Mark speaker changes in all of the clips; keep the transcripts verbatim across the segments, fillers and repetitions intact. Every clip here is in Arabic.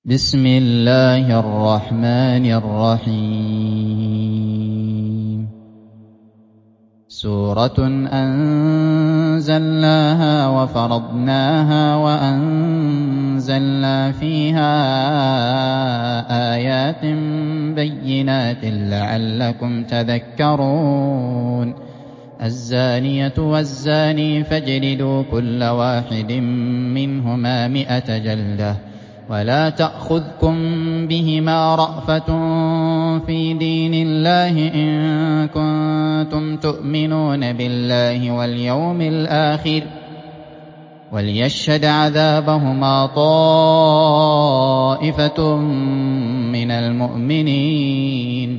Speaker 1: بسم الله الرحمن الرحيم سورة أنزلناها وفرضناها وأنزلنا فيها آيات بينات لعلكم تذكرون الزانية والزاني فاجلدوا كل واحد منهما مئة جلدة ولا تأخذكم بهما رأفة في دين الله إن كنتم تؤمنون بالله واليوم الآخر وليشهد عذابهما طائفة من المؤمنين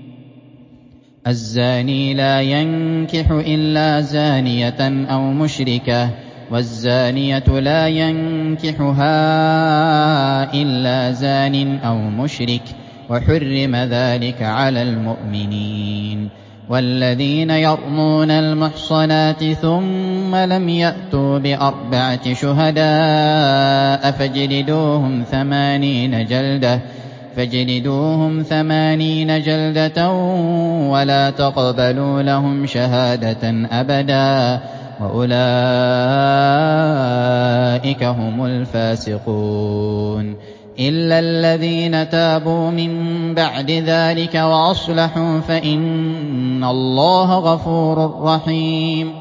Speaker 1: الزاني لا ينكح إلا زانية أو مشركة والزانية لا ينكحها إلا زان أو مشرك وحرم ذلك على المؤمنين والذين يرمون المحصنات ثم لم يأتوا بأربعة شهداء فاجلدوهم ثمانين جلدة فاجلدوهم ثمانين جلدة ولا تقبلوا لهم شهادة أبدا وأولئك هم الفاسقون إلا الذين تابوا من بعد ذلك وأصلحوا فإن الله غفور رحيم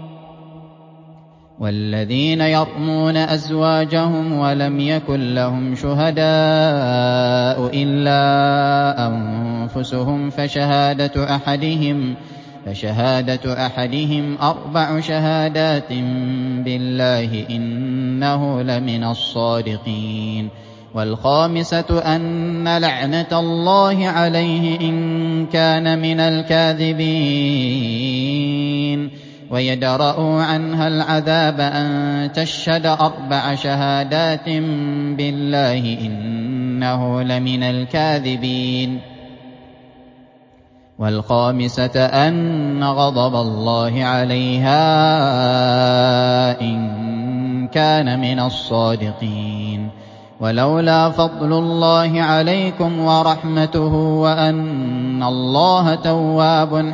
Speaker 1: والذين يرمون أزواجهم ولم يكن لهم شهداء إلا أنفسهم فشهادة أحدهم فشهادة أحدهم أربع شهادات بالله إنه لمن الصادقين والخامسة أن لعنة الله عليه إن كان من الكاذبين ويدرأ عنها العذاب أن تشهد أربع شهادات بالله إنه لمن الكاذبين والخامسة أن غضب الله عليها إن كان من الصادقين ولولا فضل الله عليكم ورحمته وأن الله تواب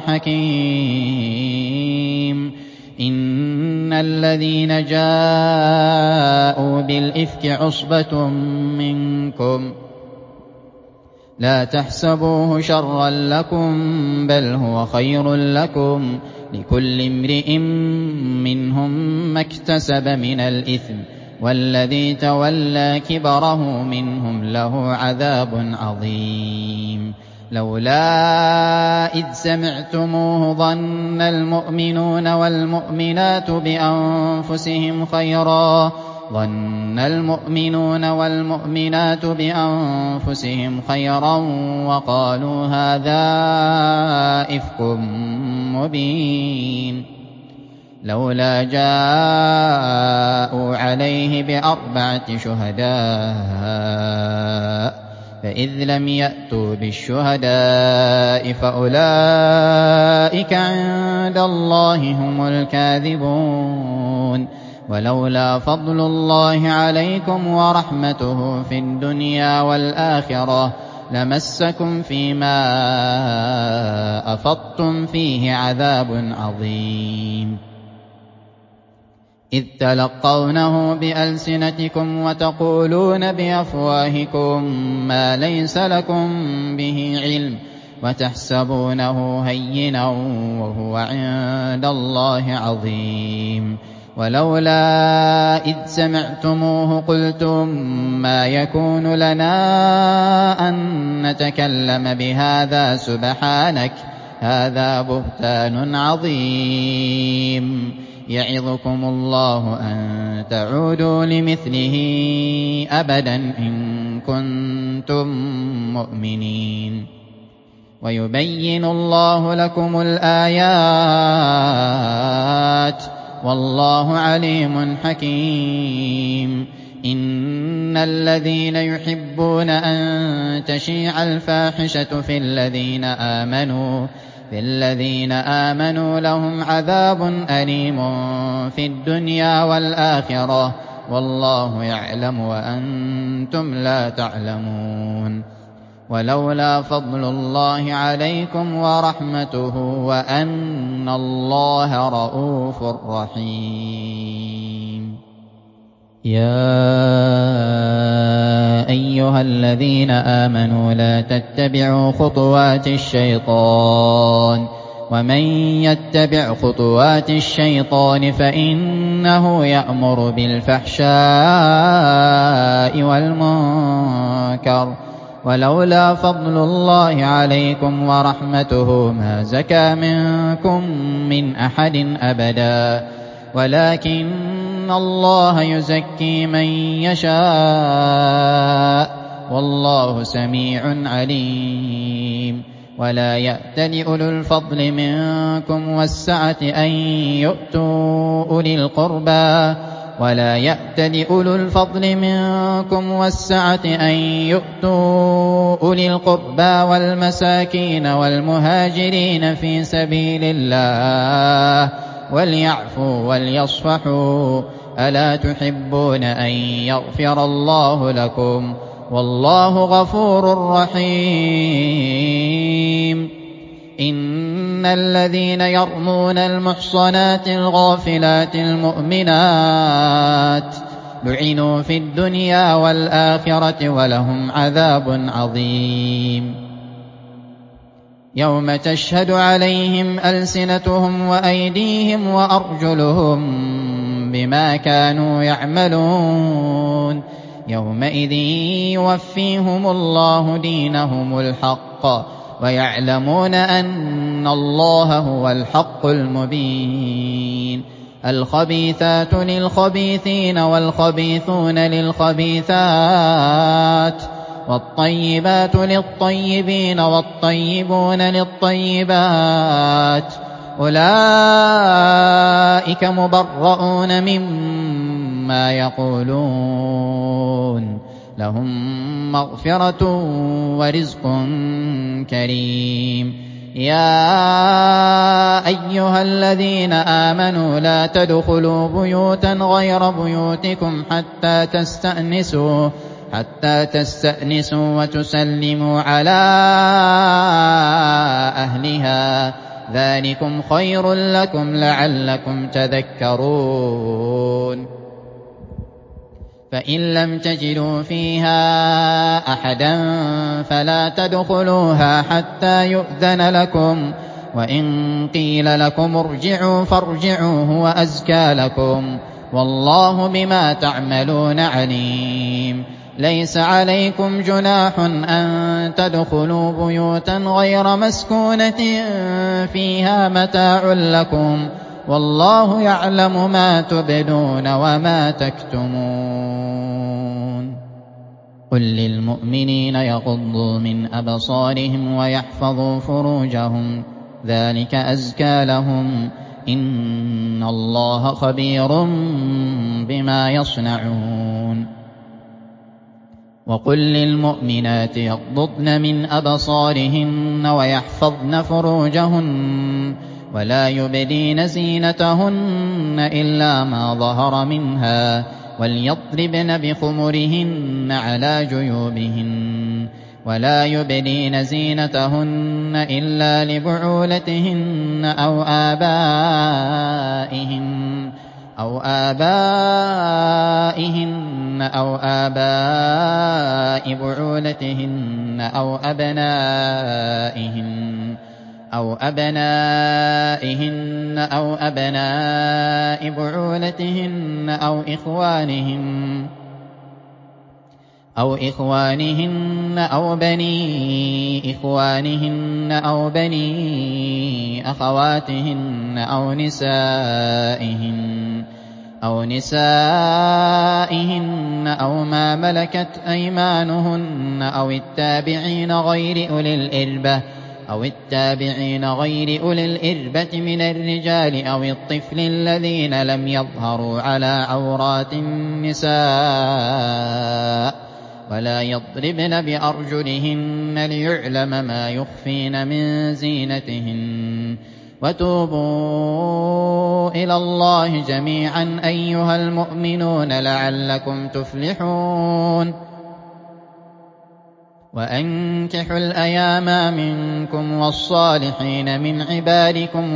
Speaker 1: حكيم إن الذين جاءوا بالإفك عصبة منكم لا تحسبوه شرا لكم بل هو خير لكم لكل امرئ منهم ما اكتسب من الإثم والذي تولى كبره منهم له عذاب عظيم لولا إذ سمعتموه ظن المؤمنون والمؤمنات بأنفسهم خيرا ظن المؤمنون والمؤمنات بأنفسهم خيرا وقالوا هذا إفك مبين لولا جاءوا عليه بأربعة شهداء فإذ لم يأتوا بالشهداء فأولئك عند الله هم الكاذبون ولولا فضل الله عليكم ورحمته في الدنيا والآخرة لمسكم فيما أفضتم فيه عذاب عظيم إذ تلقونه بألسنتكم وتقولون بأفواهكم ما ليس لكم به علم وتحسبونه هينا وهو عند الله عظيم ولولا إذ سمعتموه قلتم ما يكون لنا أن نتكلم بهذا سبحانك هذا بهتان عظيم يعظكم الله أن تعودوا لمثله أبدا إن كنتم مؤمنين ويبين الله لكم الآيات والله عليم حكيم إن الذين يحبون أن تشيع الفاحشة في الذين آمنوا في الذين آمنوا لهم عذاب أليم في الدنيا والآخرة والله يعلم وأنتم لا تعلمون. ولولا فضل الله عليكم ورحمته وأن الله رءوف رحيم. يا أيها الذين آمنوا لا تتبعوا خطوات الشيطان ومن يتبع خطوات الشيطان فإنه يأمر بالفحشاء والمنكر ولولا فضل الله عليكم ورحمته ما زكى منكم من أحد أبدا ولكن الله يزكي من يشاء والله سميع عليم. ولا يأتل أولو الفضل منكم والسعة أن يؤتوا أولي القربى ولا يأتل أولو الفضل منكم والسعة أن يؤتوا أولي القربى والمساكين والمهاجرين في سبيل الله وليعفوا وليصفحوا ألا تحبون أن يغفر الله لكم والله غفور رحيم. إن الذين يرمون المحصنات الغافلات المؤمنات لعنوا في الدنيا والآخرة ولهم عذاب عظيم. يوم تشهد عليهم ألسنتهم وأيديهم وأرجلهم بما كانوا يعملون يومئذ يوفيهم الله دينهم الحق ويعلمون أن الله هو الحق المبين. الخبيثات للخبيثين والخبيثون للخبيثات والطيبات للطيبين والطيبون للطيبات أولئك مبرؤون مما يقولون لهم مغفرة ورزق كريم. يا أيها الذين آمنوا لا تدخلوا بيوتا غير بيوتكم حتى تستأنسوا حتى تستأنسوا وتسلموا على أهلها ذلكم خير لكم لعلكم تذكرون. فإن لم تجدوا فيها أحدا فلا تدخلوها حتى يؤذن لكم وإن قيل لكم ارجعوا فارجعوا هو أزكى لكم والله بما تعملون عليم. ليس عليكم جناح أن تدخلوا بيوتا غير مسكونة فيها متاع لكم والله يعلم ما تبدون وما تكتمون. قل للمؤمنين يغضوا من أبصارهم ويحفظوا فروجهم ذلك أزكى لهم إن الله خبير بما يصنعون. وقل للمؤمنات يغضضن من أبصارهن ويحفظن فروجهن ولا يبدين زينتهن إلا ما ظهر منها وليضربن بخمرهن على جيوبهن ولا يبدين زينتهن إلا لبعولتهن أو آبائهن أو آبائهن أو آباء بعولتهن أو أبنائهن أو أبنائهن أو أبناء بعولتهن أو إخوانهن أو إخوانهن أو بني إخوانهن أو بني أخواتهن أو نسائهن أو نسائهن أو ما ملكت أيمانهن أو التابعين غير أولي الإربة أو التابعين غير أولي الإربة من الرجال أو الطفل الذين لم يظهروا على عورات النساء ولا يضربن بأرجلهن ليعلم ما يخفين من زينتهن وتوبوا إلى الله جميعا أيها المؤمنون لعلكم تفلحون وأنكحوا الأيام منكم والصالحين من عبادكم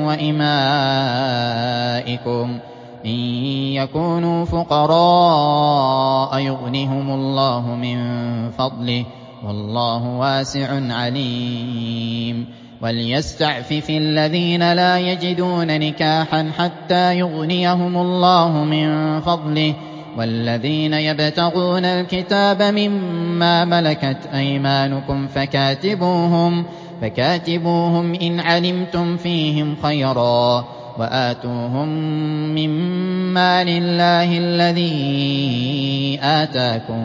Speaker 1: وإمائكم إن يكونوا فقراء يغنهم الله من فضله والله واسع عليم وليستعفف الذين لا يجدون نكاحا حتى يغنيهم الله من فضله والذين يبتغون الكتاب مما ملكت أيمانكم فكاتبوهم فكاتبوهم إن علمتم فيهم خيرا وآتوهم مما لله الذي آتاكم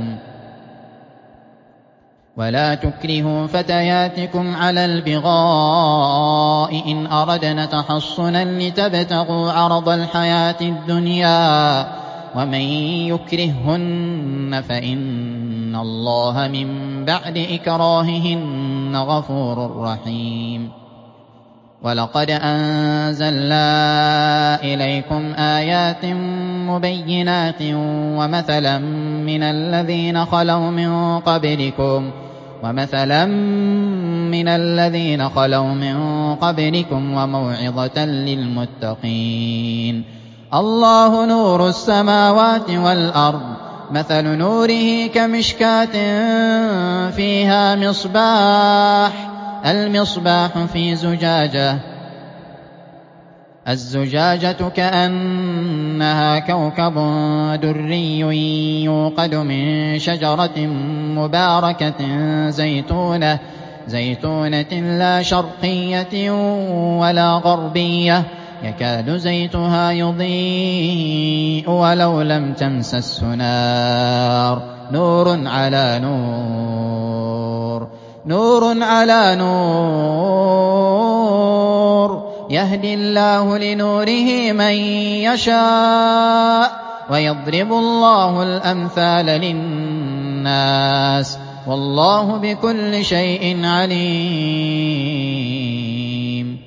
Speaker 1: ولا تكرهوا فتياتكم على البغاء إن أردنا تحصنا لتبتغوا عرض الحياة الدنيا ومن يكرههن فإن الله من بعد إكراههن غفور رحيم ولقد أنزلنا إليكم آيات مبينات ومثلا من الذين خلوا من قبلكم ومثلا من الذين خلوا من قبلكم وموعظة للمتقين الله نور السماوات والأرض مثل نوره كمشكاة فيها مصباح المصباح في زجاجة الزجاجة كأنها كوكب دري يوقد من شجرة مباركة زيتونة زيتونة لا شرقية ولا غربية يكاد زيتها يضيء ولو لم تمسسه نار نور على نور نور على نور يهدي الله لنوره من يشاء ويضرب الله الأمثال للناس والله بكل شيء عليم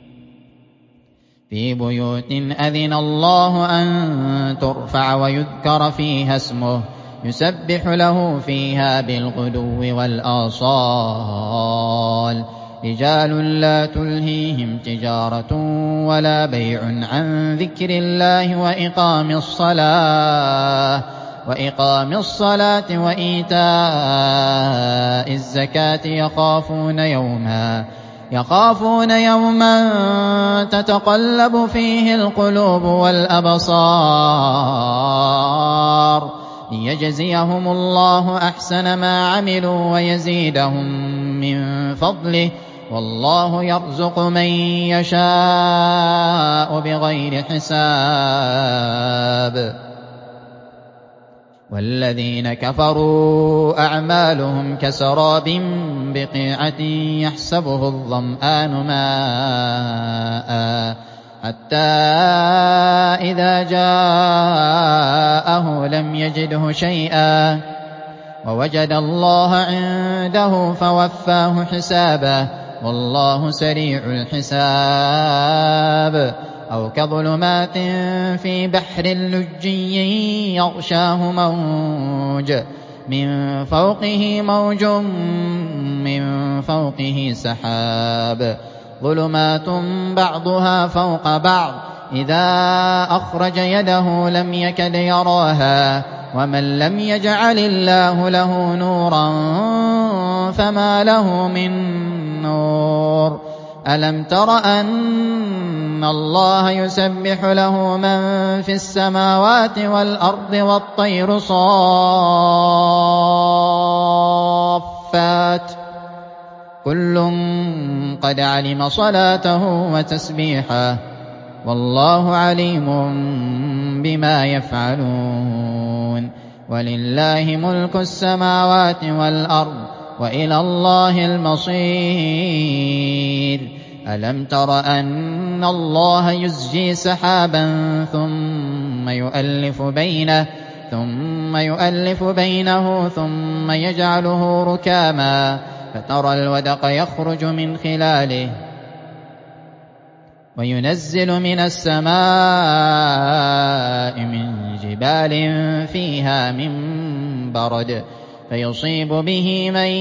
Speaker 1: في بيوت أذن الله أن ترفع ويذكر فيها اسمه يسبح له فيها بالغدو والآصال رجال لا تلهيهم تجارة ولا بيع عن ذكر الله وإقام الصلاة وإقام الصلاة وإيتاء الزكاة يخافون يوما يخافون يوما تتقلب فيه القلوب والأبصار ليجزيهم الله أحسن ما عملوا ويزيدهم من فضله والله يرزق من يشاء بغير حساب والذين كفروا أعمالهم كسراب بقيعة يحسبه الظمآن ماء حتى إذا جاءه لم يجده شيئا ووجد الله عنده فوفاه حسابه والله سريع الحساب أو كظلمات في بحر لجي يغشاه موج من فوقه موج من فوقه سحاب ظلمات بعضها فوق بعض إذا أخرج يده لم يكد يراها ومن لم يجعل الله له نورا فما له من نور ألم تر أن الله يسبح له من في السماوات والأرض والطير صافات كل قد علم صلاته وتسبيحه والله عليم بما يفعلون ولله ملك السماوات والأرض وإلى الله المصير ألم تر أن الله يزجي سحابا ثم يؤلف بينه ثم يؤلف بينه ثم يجعله ركاما فترى الودق يخرج من خلاله وينزل من السماء من جبال فيها من برد فيصيب به من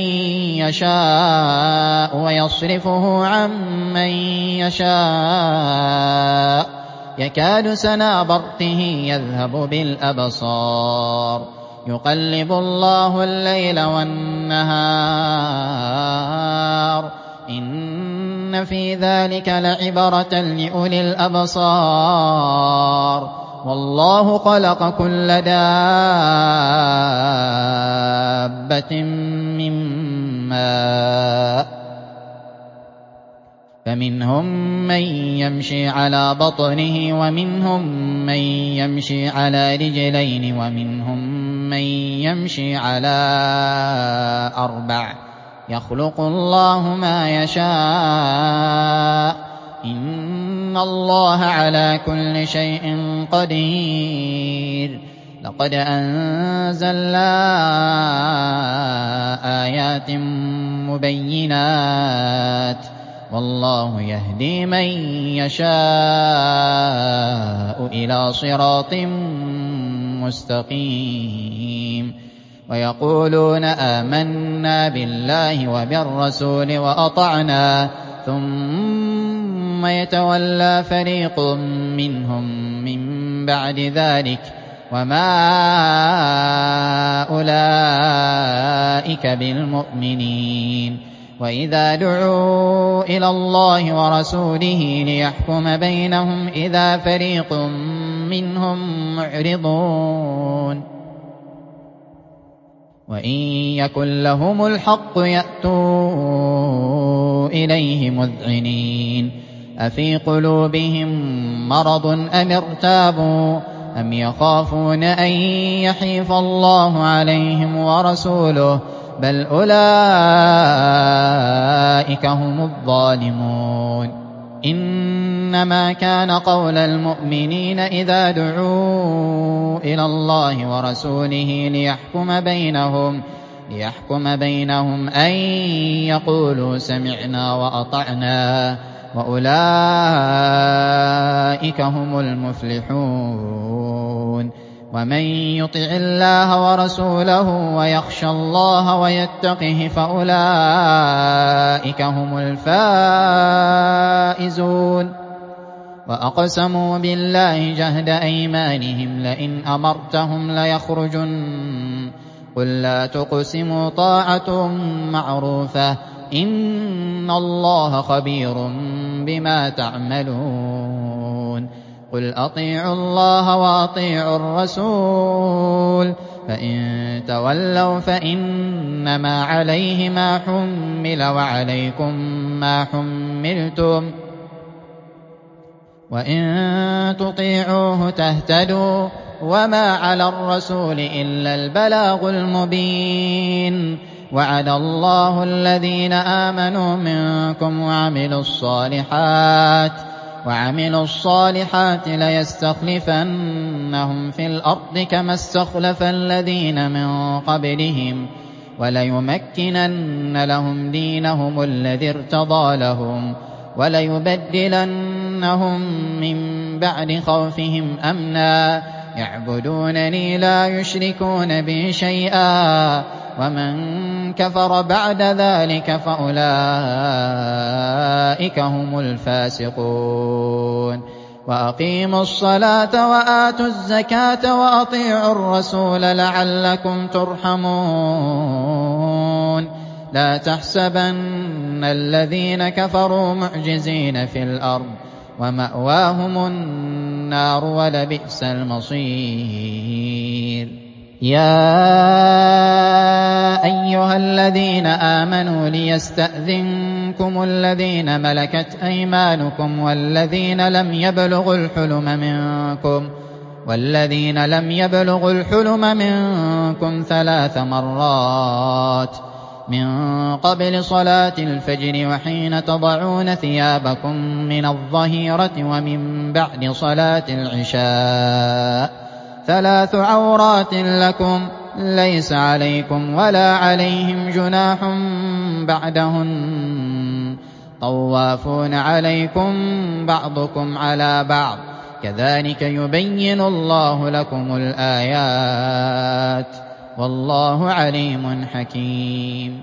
Speaker 1: يشاء ويصرفه عن من يشاء يكاد سنا برقه يذهب بالأبصار يقلب الله الليل والنهار إن في ذلك لعبرة لأولي الأبصار والله خلق كل دابة من ماء فمنهم من يمشي على بطنه ومنهم من يمشي على رجلين ومنهم من يمشي على أربع يخلق الله ما يشاء إن الله على كل شيء قدير لقد أنزلنا آيات مبينات والله يهدي من يشاء إلى صراط مستقيم ويقولون آمنا بالله وبالرسول وأطعنا ثم يتولى فريق منهم من بعد ذلك وما أولئك بالمؤمنين وإذا دعوا إلى الله ورسوله ليحكم بينهم إذا فريق منهم معرضون وإن يكن لهم الحق يأتوا إليه مذعنين أفي قلوبهم مرض أم ارتابوا أم يخافون أن يحيف الله عليهم ورسوله بل أولئك هم الظالمون إنما كان قول المؤمنين إذا دعوا إلى الله ورسوله ليحكم بينهم ليحكم بينهم أن يقولوا سمعنا وأطعنا وأولئك هم المفلحون ومن يطع الله ورسوله ويخشى الله ويتقه فأولئك هم الفائزون وأقسموا بالله جهد أيمانهم لئن أمرتهم ليخرجن قل لا تقسموا طاعة معروفة إن الله خبير بما تعملون قل أطيعوا الله وأطيعوا الرسول فإن تولوا فإنما عليه ما حمل وعليكم ما حملتم وإن تطيعوه تهتدوا وما على الرسول إلا البلاغ المبين وعد الله الذين آمنوا منكم وعملوا الصالحات وعملوا الصالحات ليستخلفنهم في الأرض كما استخلف الذين من قبلهم وليمكنن لهم دينهم الذي ارتضى لهم وليبدلنهم من بعد خوفهم أمنا يعبدونني لا يشركون بي شيئا ومن كفر بعد ذلك فأولئك هم الفاسقون وأقيموا الصلاة وآتوا الزكاة وأطيعوا الرسول لعلكم ترحمون لا تحسبن الذين كفروا معجزين في الأرض ومأواهم النار ولبئس المصير يا أيها الذين آمنوا ليستأذنكم الذين ملكت أيمانكم والذين لم يبلغوا الحلم منكم والذين لم يبلغوا الحلم منكم ثلاث مرات من قبل صلاة الفجر وحين تضعون ثيابكم من الظهيرة ومن بعد صلاة العشاء ثلاث عورات لكم ليس عليكم ولا عليهم جناح بعدهن طوافون عليكم بعضكم على بعض كذلك يبين الله لكم الآيات والله عليم حكيم.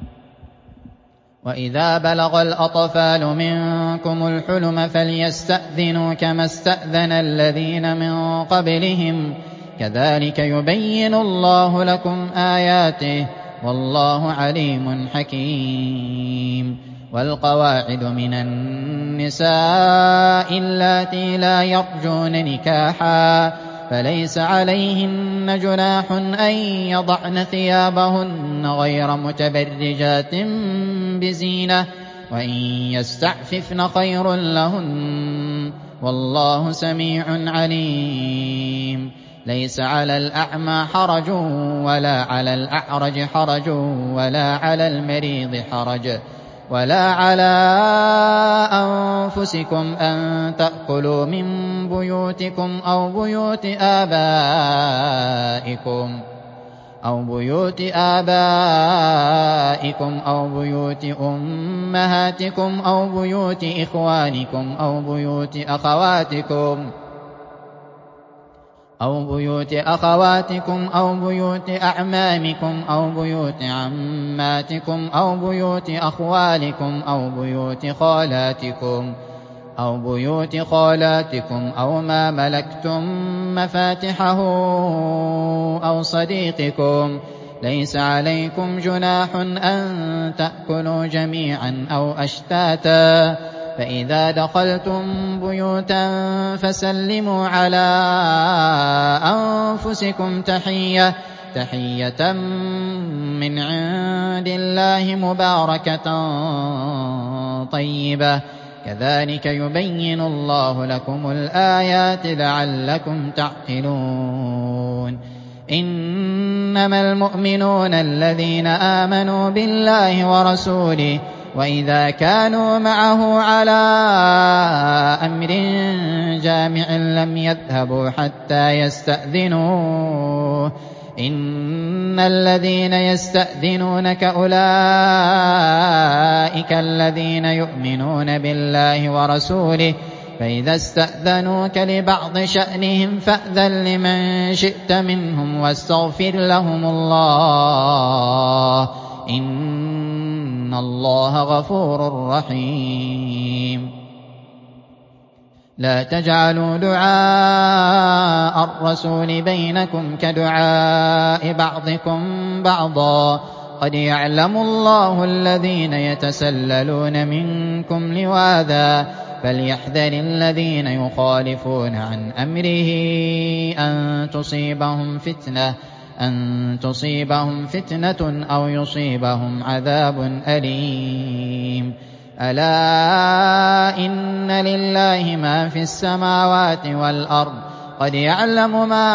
Speaker 1: وإذا بلغ الأطفال منكم الحلم فليستأذنوا كما استأذن الذين من قبلهم كذلك يبين الله لكم آياته والله عليم حكيم. والقواعد من النساء اللاتي لا يرجون نكاحا فليس عليهن جناح أن يضعن ثيابهن غير متبرجات بزينة وإن يستعففن خير لهن والله سميع عليم. ليس على الأعمى حرج ولا على الأعرج حرج ولا على المريض حرج ولا على أنفسكم أن تأكلوا من بيوتكم أو بيوت آبائكم أو بيوت آبائكم أو بيوت أمهاتكم أو بيوت إخوانكم أو بيوت أخواتكم أو بيوت أخواتكم أو بيوت أعمامكم أو بيوت عماتكم أو بيوت أخوالكم أو بيوت خالاتكم أو بيوت خالاتكم أو ما ملكتم مفاتحه أو صديقكم. ليس عليكم جناح أن تأكلوا جميعا أو أشتاتا فإذا دخلتم بيوتا فسلموا على أنفسكم تحية تحية من عند الله مباركة طيبة كذلك يبين الله لكم الآيات لعلكم تعقلون. إنما المؤمنون الذين آمنوا بالله ورسوله وإذا كانوا معه على أمر جامع لم يذهبوا حتى يستأذنوه إن الذين يستأذنونك أولئك الذين يؤمنون بالله ورسوله فإذا استأذنوك لبعض شأنهم فأذن لمن شئت منهم واستغفر لهم الله إن الله غفور رحيم. لا تجعلوا دعاء الرسول بينكم كدعاء بعضكم بعضا قد يعلم الله الذين يتسللون منكم لواذا فليحذر الذين يخالفون عن أمره أن تصيبهم فتنة أن تصيبهم فتنة أو يصيبهم عذاب أليم. ألا إن لله ما في السماوات والأرض قد يعلم ما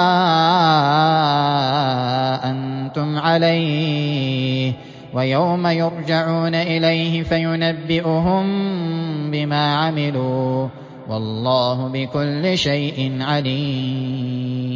Speaker 1: أنتم عليه ويوم يرجعون إليه فينبئهم بما عملوا والله بكل شيء عليم.